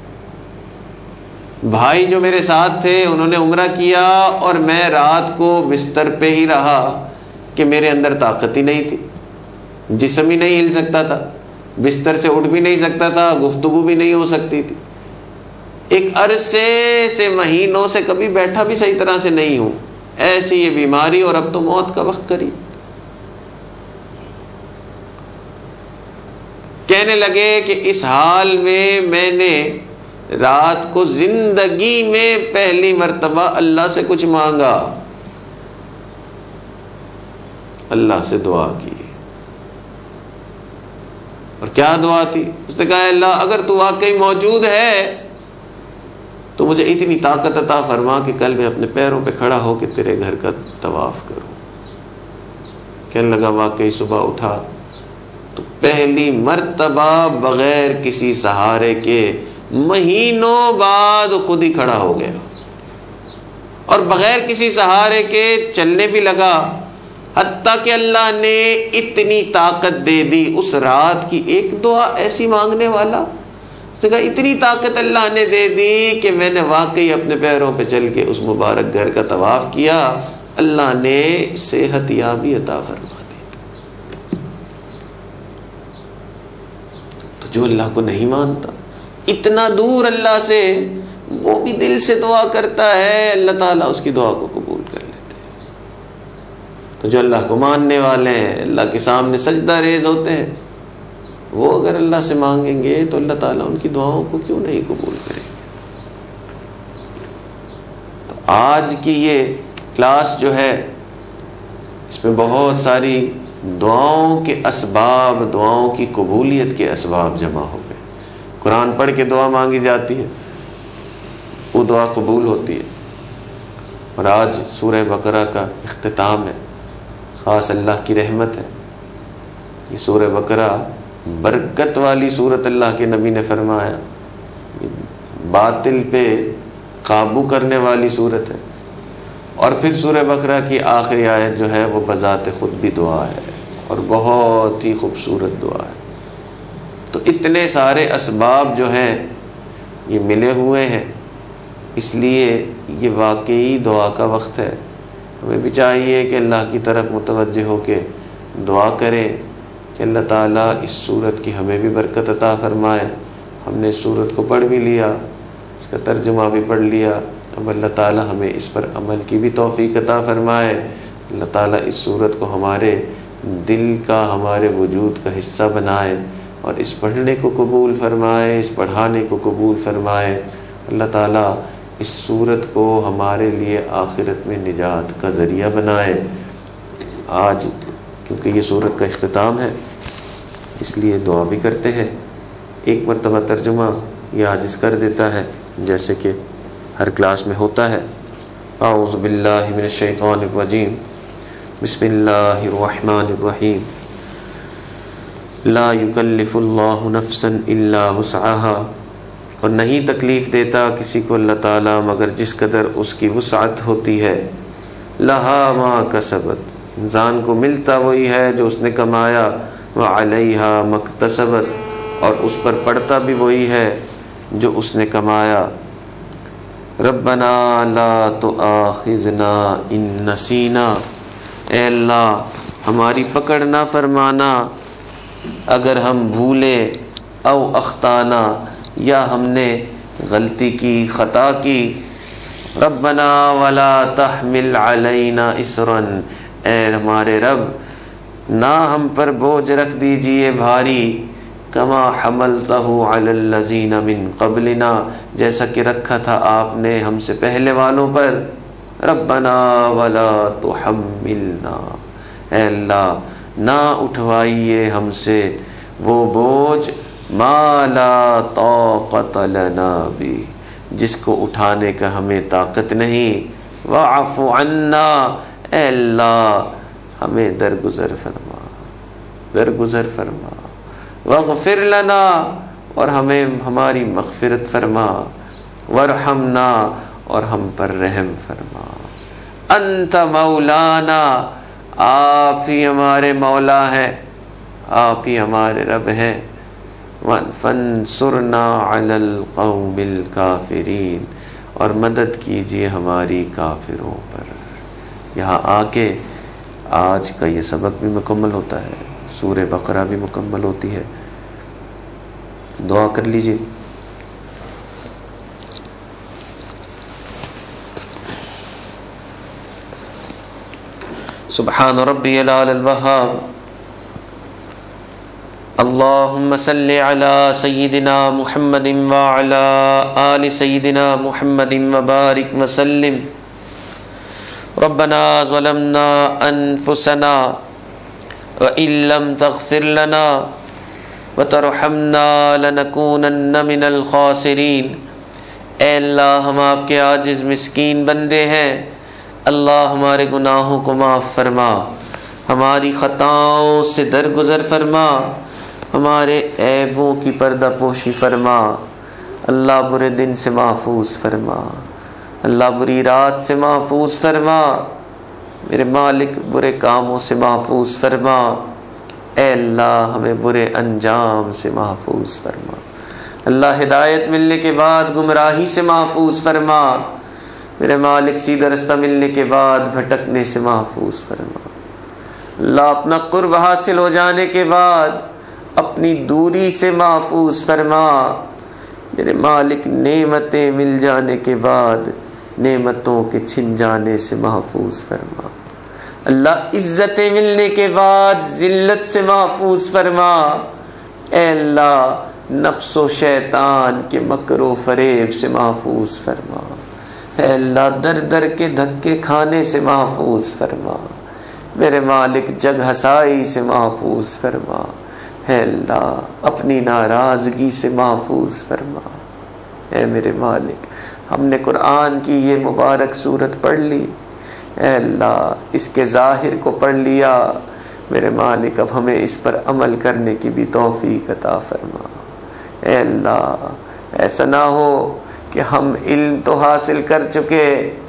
بھائی جو میرے ساتھ تھے انہوں نے عمرہ کیا اور میں رات کو بستر پہ ہی رہا کہ میرے اندر طاقت ہی نہیں تھی، جسم ہی نہیں ہل سکتا تھا، بستر سے اٹھ بھی نہیں سکتا تھا، گفتگو بھی نہیں ہو سکتی تھی، ایک عرصے سے مہینوں سے کبھی بیٹھا بھی صحیح طرح سے نہیں ہوں، ایسی یہ بیماری، اور اب تو موت کا وقت قریب۔ کہنے لگے کہ اس حال میں نے رات کو زندگی میں پہلی مرتبہ اللہ سے کچھ مانگا، اللہ سے دعا کی۔ اور کیا دعا تھی؟ اس نے کہا اللہ اگر تو واقعی موجود ہے تو مجھے اتنی طاقت عطا فرما کہ کل میں اپنے پیروں پہ کھڑا ہو کے تیرے گھر کا طواف کروں۔ کہنے لگا واقعی صبح اٹھا تو پہلی مرتبہ بغیر کسی سہارے کے مہینوں بعد خود ہی کھڑا ہو گیا، اور بغیر کسی سہارے کے چلنے بھی لگا، حتیٰ کہ اللہ نے اتنی طاقت دے دی۔ اس رات کی ایک دعا ایسی مانگنے والا، اس نے کہا اتنی طاقت اللہ نے دے دی کہ میں نے واقعی اپنے پیروں پہ چل کے اس مبارک گھر کا طواف کیا، اللہ نے صحت یابی عطا فرما دی۔ تو جو اللہ کو نہیں مانتا، اتنا دور اللہ سے، وہ بھی دل سے دعا کرتا ہے، اللہ تعالیٰ اس کی دعا کو قبول کر لیتے ہیں۔ تو جو اللہ کو ماننے والے ہیں، اللہ کے سامنے سجدہ ریز ہوتے ہیں، وہ اگر اللہ سے مانگیں گے تو اللہ تعالیٰ ان کی دعاؤں کو کیوں نہیں قبول کریں گے۔ تو آج کی یہ کلاس جو ہے اس میں بہت ساری دعاؤں کے اسباب، دعاؤں کی قبولیت کے اسباب جمع ہو گئے۔ قرآن پڑھ کے دعا مانگی جاتی ہے، وہ دعا قبول ہوتی ہے۔ اور آج سورہ بقرہ کا اختتام ہے، خاص اللہ کی رحمت ہے۔ یہ سورہ بقرہ برکت والی سورت، اللہ کے نبی نے فرمایا باطل پہ قابو کرنے والی سورت ہے۔ اور پھر سورہ بقرہ کی آخری آیت جو ہے وہ بذات خود بھی دعا ہے، اور بہت ہی خوبصورت دعا ہے۔ تو اتنے سارے اسباب جو ہیں یہ ملے ہوئے ہیں، اس لیے یہ واقعی دعا کا وقت ہے۔ ہمیں بھی چاہیے کہ اللہ کی طرف متوجہ ہو کے دعا کریں کہ اللہ تعالیٰ اس سورت کی ہمیں بھی برکت عطا فرمائے۔ ہم نے اس سورت کو پڑھ بھی لیا، اس کا ترجمہ بھی پڑھ لیا، اب اللہ تعالیٰ ہمیں اس پر عمل کی بھی توفیق عطا فرمائے۔ اللہ تعالیٰ اس سورت کو ہمارے دل کا، ہمارے وجود کا حصہ بنائے، اور اس پڑھنے کو قبول فرمائے، اس پڑھانے کو قبول فرمائے۔ اللہ تعالیٰ اس سورت کو ہمارے لیے آخرت میں نجات کا ذریعہ بنائے۔ آج کیونکہ یہ سورت کا اختتام ہے اس لیے دعا بھی کرتے ہیں۔ ایک مرتبہ ترجمہ یہ عاجز کر دیتا ہے جیسے کہ ہر کلاس میں ہوتا ہے۔ اعوذ باللہ من الشیطان الرجیم، بسم اللہ الرحمن الرحیم۔ لا یکلف اللہ نفسا الا وسعها اور نہیں تکلیف دیتا کسی کو اللہ تعالیٰ مگر جس قدر اس کی وسعت ہوتی ہے۔ لہا ما کسبت، انسان کو ملتا وہی ہے جو اس نے کمایا، وعلیہا مکتسبت، اور اس پر پڑتا بھی وہی ہے جو اس نے کمایا۔ ربنا لا تؤاخذنا ان نسینا، اے اللہ ہماری پکڑ نہ فرمانا اگر ہم بھولے، او اخطانا، یا ہم نے غلطی کی، خطا کی۔ ربنا ولا تحمل علینا اسرا، اے ہمارے رب نہ ہم پر بوجھ رکھ دیجئے بھاری، کما حملتہ علی الذین من قبلنا، جیسا کہ رکھا تھا آپ نے ہم سے پہلے والوں پر۔ ربنا ولا تحملنا، اے اللہ نہ اٹھوائیے ہم سے وہ بوجھ، ما لا طاقت لنا بھی، جس کو اٹھانے کا ہمیں طاقت نہیں۔ واعف عنا، اے اللہ ہمیں درگزر فرما، درگزر فرما۔ واغفر لنا، اور ہمیں ہماری مغفرت فرما۔ وارحمنا، اور ہم پر رحم فرما۔ انت مولانا، آپ ہی ہمارے مولا ہیں، آپ ہی ہمارے رب ہیں۔ فانصرنا علی القوم الکافرین، اور مدد کیجیے ہماری کافروں پر۔ یہاں آ کے آج کا یہ سبق بھی مکمل ہوتا ہے، سورہ بقرہ بھی مکمل ہوتی ہے۔ دعا کر لیجیے۔ سبحان ربی العلی الوہاب، اللہم صل علی سیدنا محمد وعلی آل سیدنا محمد وبارک وسلم۔ ربنا ظلمنا انفسنا وإن لم تغفر لنا وترحمنا لنکونن من الخاسرین۔ اے اللہ ہم آپ کے عاجز مسکین بندے ہیں، اللہ ہمارے گناہوں کو معاف فرما، ہماری خطاؤں سے درگزر فرما، ہمارے عیبوں کی پردہ پوشی فرما۔ اللہ برے دن سے محفوظ فرما، اللہ بری رات سے محفوظ فرما، میرے مالک برے کاموں سے محفوظ فرما۔ اے اللہ ہمیں برے انجام سے محفوظ فرما، اللہ ہدایت ملنے کے بعد گمراہی سے محفوظ فرما، میرے مالک سیدھا رستہ ملنے کے بعد بھٹکنے سے محفوظ فرما۔ اللہ اپنا قرب حاصل ہو جانے کے بعد اپنی دوری سے محفوظ فرما، میرے مالک نعمتیں مل جانے کے بعد نعمتوں کے چھن جانے سے محفوظ فرما۔ اللہ عزتیں ملنے کے بعد ذلت سے محفوظ فرما۔ اے اللہ نفس و شیطان کے مکر و فریب سے محفوظ فرما۔ اے اللہ در در کے دھکے کھانے سے محفوظ فرما، میرے مالک جگ ہسائی سے محفوظ فرما۔ اے اللہ اپنی ناراضگی سے محفوظ فرما۔ اے میرے مالک ہم نے قرآن کی یہ مبارک صورت پڑھ لی، اے اللہ اس کے ظاہر کو پڑھ لیا، میرے مالک اب ہمیں اس پر عمل کرنے کی بھی توفیق عطا فرما۔ اے اللہ ایسا نہ ہو کہ ہم علم تو حاصل کر چکے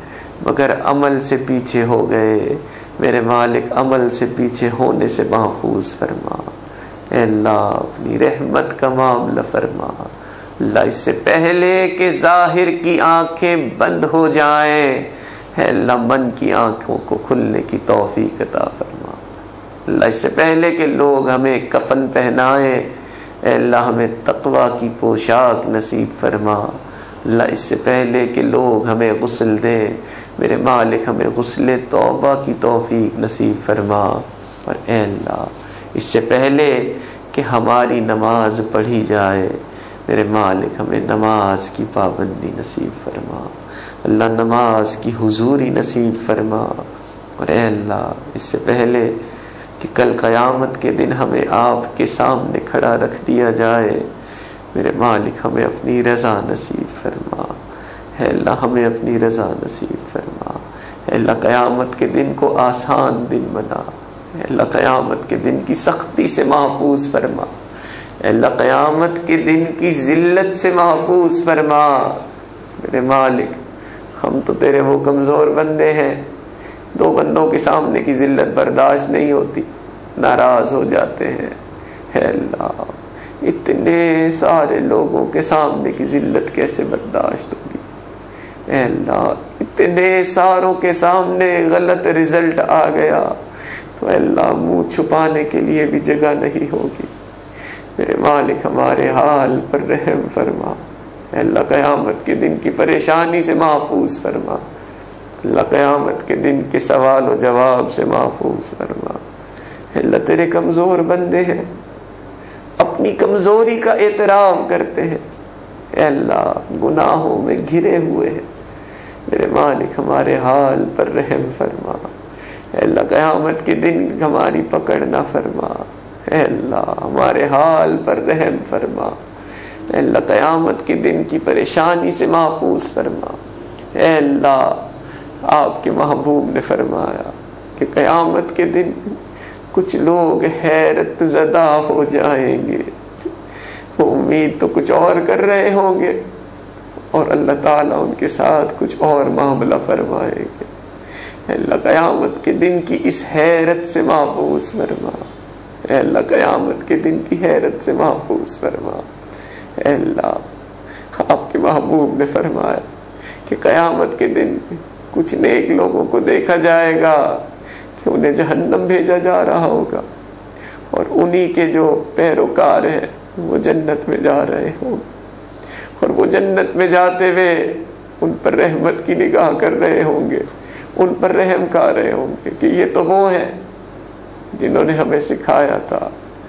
مگر عمل سے پیچھے ہو گئے، میرے مالک عمل سے پیچھے ہونے سے محفوظ فرما۔ اے اللہ اپنی رحمت کا معاملہ فرما۔ اللہ اس سے پہلے کہ ظاہر کی آنکھیں بند ہو جائیں، اے اللہ من کی آنکھوں کو کھلنے کی توفیق عطا فرما۔ اللہ اس سے پہلے کہ لوگ ہمیں کفن پہنائیں، اے اللہ ہمیں تقوی کی پوشاک نصیب فرما۔ اللہ اس سے پہلے کہ لوگ ہمیں غسل دیں، میرے مالک ہمیں غسل توبہ کی توفیق نصیب فرما۔ اور اے اللہ اس سے پہلے کہ ہماری نماز پڑھی جائے، میرے مالک ہمیں نماز کی پابندی نصیب فرما، اللہ نماز کی حضوری نصیب فرما۔ اور اے اللہ اس سے پہلے کہ کل قیامت کے دن ہمیں آپ کے سامنے کھڑا رکھ دیا جائے، میرے مالک ہمیں اپنی رضا نصیب فرما۔ اے اللہ ہمیں اپنی رضا نصیب فرما۔ اے اللہ قیامت کے دن کو آسان دن بنا، اے اللہ قیامت کے دن کی سختی سے محفوظ فرما، اے اللہ قیامت کے دن کی ذلت سے محفوظ فرما۔ میرے مالک ہم تو تیرے وہ کمزور بندے ہیں، دو بندوں کے سامنے کی ذلت برداشت نہیں ہوتی، ناراض ہو جاتے ہیں۔ اے اللہ اتنے سارے لوگوں کے سامنے کی ذلت کیسے برداشت ہوگی؟ اے اللہ اتنے ساروں کے سامنے غلط رزلٹ آ گیا تو اے اللہ منہ چھپانے کے لیے بھی جگہ نہیں ہوگی۔ میرے مالک ہمارے حال پر رحم فرما۔ اے اللہ قیامت کے دن کی پریشانی سے محفوظ فرما۔ اللہ قیامت کے دن کے سوال و جواب سے محفوظ فرما۔ اے اللہ تیرے کمزور بندے ہیں، اپنی کمزوری کا اعتراف کرتے ہیں، اے اللہ گناہوں میں گھرے ہوئے ہیں۔ میرے مالک ہمارے حال پر رحم فرما۔ اے اللہ قیامت کے دن ہماری پکڑ نہ فرما۔ اے اللہ ہمارے حال پر رحم فرما۔ اے اللہ قیامت کے دن کی پریشانی سے محفوظ فرما۔ اے اللہ آپ کے محبوب نے فرمایا کہ قیامت کے دن کچھ لوگ حیرت زدہ ہو جائیں گے، وہ امید تو کچھ اور کر رہے ہوں گے اور اللہ تعالیٰ ان کے ساتھ کچھ اور معاملہ فرمائیں گے۔ اے اللہ قیامت کے دن کی اس حیرت سے محفوظ فرما۔ اے اللہ قیامت کے دن کی حیرت سے محفوظ فرما۔ اے اللہ آپ کے محبوب نے فرمایا کہ قیامت کے دن کچھ نیک لوگوں کو دیکھا جائے گا کہ انہیں جہنم بھیجا جا رہا ہوگا اور انہی کے جو پیروکار ہیں وہ جنت میں جا رہے ہوں گے، اور وہ جنت میں جاتے ہوئے ان پر رحمت کی نگاہ کر رہے ہوں گے، ان پر رحم کھا رہے ہوں گے کہ یہ تو وہ ہیں جنہوں نے ہمیں سکھایا تھا،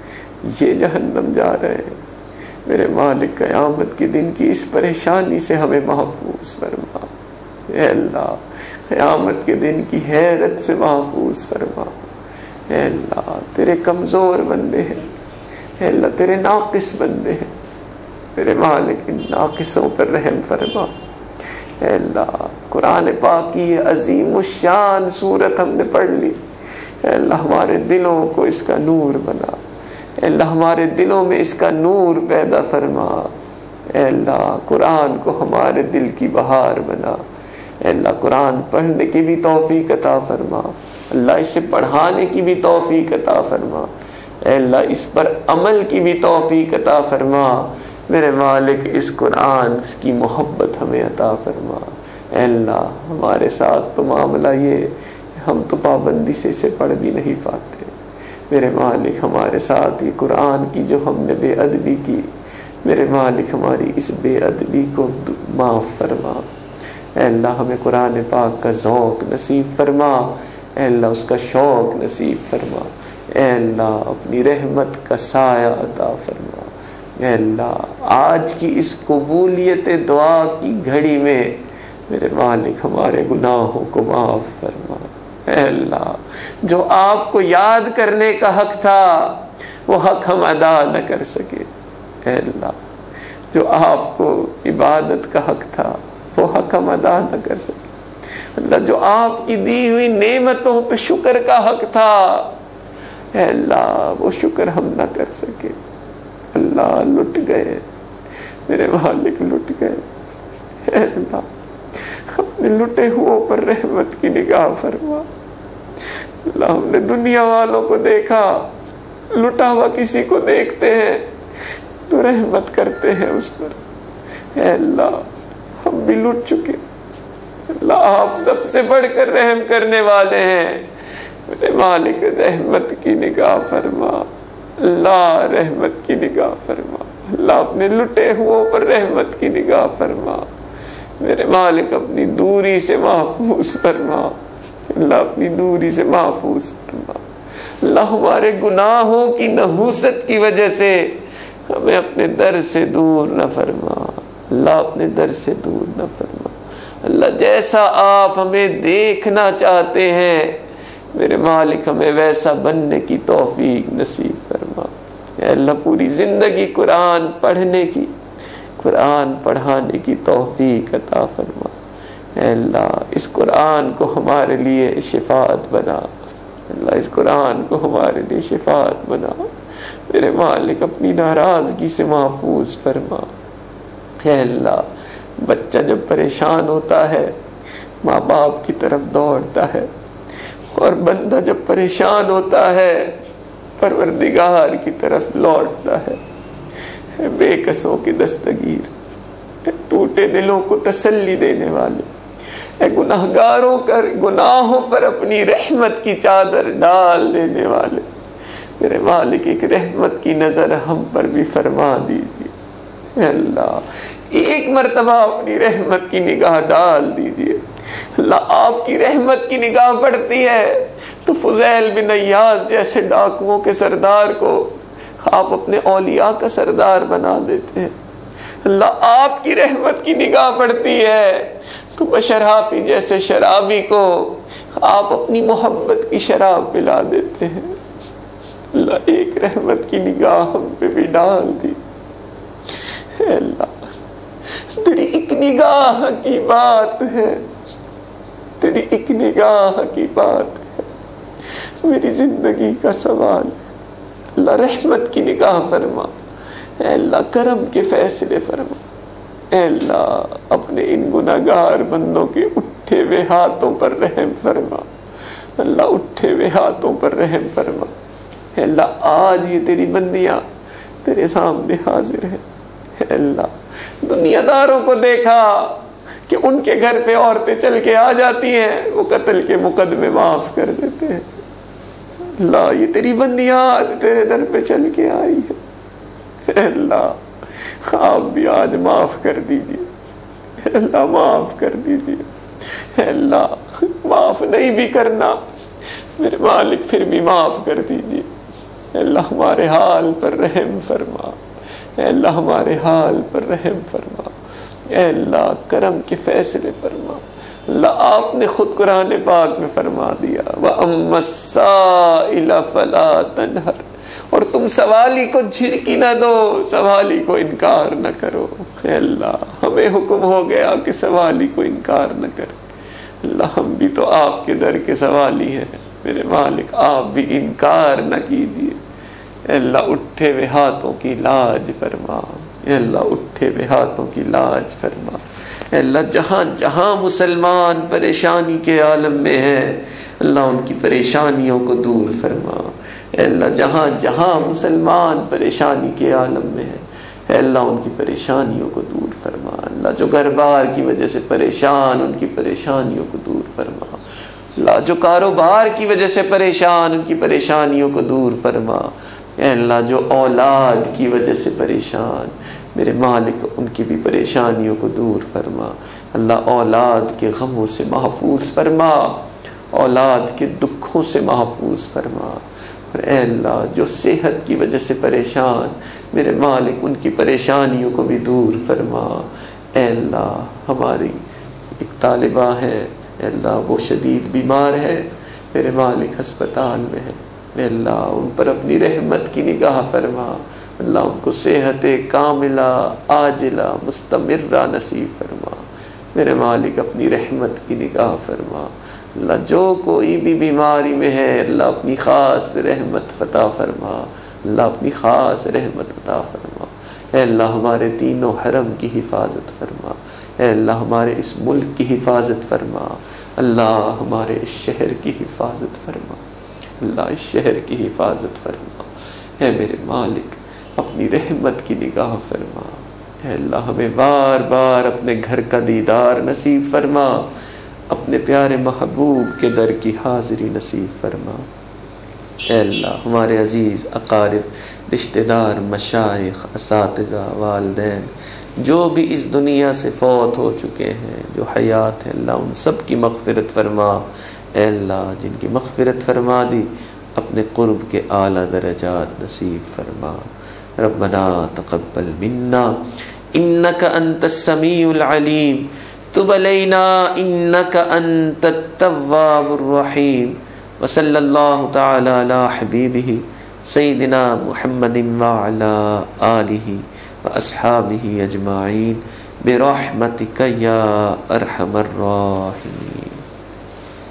یہ جہنم جا رہے ہیں۔ میرے مالک قیامت کے دن کی اس پریشانی سے ہمیں محفوظ فرما۔ اے اللہ قیامت کے دن کی حیرت سے محفوظ فرما۔ اے اللہ تیرے کمزور بندے ہیں، اے اللہ تیرے ناقص بندے ہیں، میرے مالک ان ناقصوں پر رحم فرما۔ اے اللہ قرآن پاک کی یہ عظیم الشان سورت ہم نے پڑھ لی، اے اللہ ہمارے دلوں کو اس کا نور بنا، اے اللہ ہمارے دلوں میں اس کا نور پیدا فرما۔ اے اللہ قرآن کو ہمارے دل کی بہار بنا۔ اے اللہ قرآن پڑھنے کی بھی توفیق عطا فرما، اللہ اسے پڑھانے کی بھی توفیق عطا فرما، اے اللہ اس پر عمل کی بھی توفیق عطا فرما۔ میرے مالک اس قرآن کی محبت ہمیں عطا فرما۔ اے اللہ ہمارے ساتھ تو معاملہ یہ ہم تو پابندی سے اسے پڑھ بھی نہیں پاتے، میرے مالک ہمارے ساتھ یہ قرآن کی جو ہم نے بے ادبی کی، میرے مالک ہماری اس بے ادبی کو معاف فرما۔ اے اللہ ہمیں قرآن پاک کا ذوق نصیب فرما، اے اللہ اس کا شوق نصیب فرما، اے اللہ اپنی رحمت کا سایہ عطا فرما۔ اے اللہ آج کی اس قبولیت دعا کی گھڑی میں میرے مالک ہمارے گناہوں کو معاف فرما۔ اے اللہ جو آپ کو یاد کرنے کا حق تھا وہ حق ہم ادا نہ کر سکے، اے اللہ جو آپ کو عبادت کا حق تھا وہ حق ہم ادا نہ کر سکے، اللہ جو آپ کی دی ہوئی نعمتوں پہ شکر کا حق تھا اے اللہ وہ شکر ہم نہ کر سکے، اللہ لٹ گئے، میرے مالک لٹ گئے، اے اللہ اپنے لٹے ہوئوں پر رحمت کی نگاہ فرما۔ اللہ ہم نے دنیا والوں کو دیکھا، لٹا ہوا کسی کو دیکھتے ہیں تو رحمت کرتے ہیں اس پر، اے اللہ ہم بھی لٹ چکے، اللہ آپ سب سے بڑھ کر رحم کرنے والے ہیں، میرے مالک رحمت کی نگاہ فرما، اللہ رحمت کی نگاہ فرما، اللہ اپنے لٹے ہوئوں پر رحمت کی نگاہ فرما، میرے مالک اپنی دوری سے محفوظ فرما، اللہ اپنی دوری سے محفوظ فرما، اللہ ہمارے گناہوں کی نحوست کی وجہ سے ہمیں اپنے در سے دور نہ فرما، اللہ اپنے در سے دور نہ فرما، اللہ جیسا آپ ہمیں دیکھنا چاہتے ہیں میرے مالک ہمیں ویسا بننے کی توفیق نصیب فرما، اے اللہ پوری زندگی قرآن پڑھنے کی، قرآن پڑھانے کی توفیق عطا فرما، اے اللہ اس قرآن کو ہمارے لیے شفاعت بنا، اللہ اس قرآن کو ہمارے لیے شفاعت بنا، میرے مالک اپنی ناراضگی سے محفوظ فرما۔ اے اللہ بچہ جب پریشان ہوتا ہے ماں باپ کی طرف دوڑتا ہے، اور بندہ جب پریشان ہوتا ہے پروردگار کی طرف لوٹتا ہے۔ اے بے کسوں کی دستگیر، اے ٹوٹے دلوں کو تسلی دینے والے، اے گناہگاروں کر گناہوں پر اپنی رحمت کی چادر ڈال دینے والے، میرے مالک ایک رحمت کی نظر ہم پر بھی فرما دیجیے۔ اے اللہ ایک مرتبہ اپنی رحمت کی نگاہ ڈال دیجیے۔ اللہ آپ کی رحمت کی نگاہ پڑتی ہے تو فضیل بن عیاض جیسے ڈاکوؤں کے سردار کو آپ اپنے اولیاء کا سردار بنا دیتے ہیں۔ اللہ آپ کی رحمت کی نگاہ پڑتی ہے تو بشر حافی جیسے شرابی کو آپ اپنی محبت کی شراب پلا دیتے ہیں۔ اللہ ایک رحمت کی نگاہ ہم پہ بھی ڈال دی۔ اے اللہ تیری ایک نگاہ کی بات ہے، تیری ایک نگاہ کی بات ہے، میری زندگی کا سوال ہے۔ اللہ رحمت کی نگاہ فرما، اے اللہ کرم کے فیصلے فرما، اے اللہ اپنے ان گناہگار بندوں کے اٹھے ہوئے ہاتھوں پر رحم فرما، اللہ اٹھے ہوئے ہاتھوں پر رحم فرما۔ اے اللہ آج یہ تیری بندیاں تیرے سامنے حاضر ہیں۔ اے اللہ دنیا داروں کو دیکھا کہ ان کے گھر پہ عورتیں چل کے آ جاتی ہیں، وہ قتل کے مقدمے معاف کر دیتے ہیں۔ اللہ یہ تیری بندیاں آج تیرے در پہ چل کے آئی ہے۔ اے اللہ آپ بھی آج معاف کر دیجیے، اے اللہ معاف کر دیجیے۔ اے اللہ معاف نہیں بھی کرنا میرے مالک پھر بھی معاف کر دیجیے۔ اے اللہ ہمارے حال پر رحم فرما، اے اللہ ہمارے حال پر رحم فرما، اے اللہ کرم کے فیصلے فرما۔ اللہ آپ نے خود قرآن پاک میں فرما دیا وَأَمَّا السَّائِلَ فَلَا تَنْهَرْ، اور تم سوالی کو جھڑکی نہ دو، سوالی کو انکار نہ کرو۔ اے اللہ ہمیں حکم ہو گیا کہ سوالی کو انکار نہ کرے۔ اللہ ہم بھی تو آپ کے در کے سوالی ہیں، میرے مالک آپ بھی انکار نہ کیجیے۔ اے اللہ اٹھے ہوئے ہاتھوں کی لاج فرما، اے اللہ اٹھے ہوئے ہاتھوں کی لاج فرما۔ اے اللہ جہاں جہاں مسلمان پریشانی کے عالم میں ہیں اللہ ان کی پریشانیوں کو دور فرما۔ اے اللہ جہاں جہاں مسلمان پریشانی کے عالم میں ہیں اے اللہ ان کی پریشانیوں کو دور فرما۔ اللہ جو گھر بار کی وجہ سے پریشان ان کی پریشانیوں کو دور فرما۔ اللہ جو کاروبار کی وجہ سے پریشان ان کی پریشانیوں کو دور فرما۔ اے اللہ جو اولاد کی وجہ سے پریشان میرے مالک ان کی بھی پریشانیوں کو دور فرما۔ اللہ اولاد کے غموں سے محفوظ فرما، اولاد کے دکھوں سے محفوظ فرما۔ اور اے اللہ جو صحت کی وجہ سے پریشان میرے مالک ان کی پریشانیوں کو بھی دور فرما۔ اے اللہ ہماری ایک طالبہ ہے اے اللہ وہ شدید بیمار ہے میرے مالک ہسپتال میں ہے، اے اللہ ان پر اپنی رحمت کی نگاہ فرما۔ اللہ ان کو صحت کاملہ عاجلہ مستمرہ نصیب فرما، میرے مالک اپنی رحمت کی نگاہ فرما۔ اللہ جو کوئی بھی بیماری میں ہے اللہ اپنی خاص رحمت عطا فرما، اللہ اپنی خاص رحمت عطا فرما۔ اے اللہ ہمارے تینوں حرم کی حفاظت فرما، اے اللہ ہمارے اس ملک کی حفاظت فرما، اللہ ہمارے اس شہر کی حفاظت فرما، اللہ اس شہر کی حفاظت فرما۔ اے میرے مالک اپنی رحمت کی نگاہ فرما۔ اے اللہ ہمیں بار بار اپنے گھر کا دیدار نصیب فرما، اپنے پیارے محبوب کے در کی حاضری نصیب فرما۔ اے اللہ ہمارے عزیز اقارب رشتہ دار مشائخ اساتذہ والدین جو بھی اس دنیا سے فوت ہو چکے ہیں جو حیات ہیں اللہ ان سب کی مغفرت فرما۔ اے اللہ جن کی مغفرت فرما دی اپنے قرب کے اعلیٰ درجات نصیب فرما۔ ربنا تقبل منا انک انت السمیع العلیم تب علینا انک انت التواب الرحیم وصلی اللہ تعالی علی حبیبہ سیدنا محمد وعلی آلہ واصحابہ اجمعین برحمتک یا ارحم الراحمین۔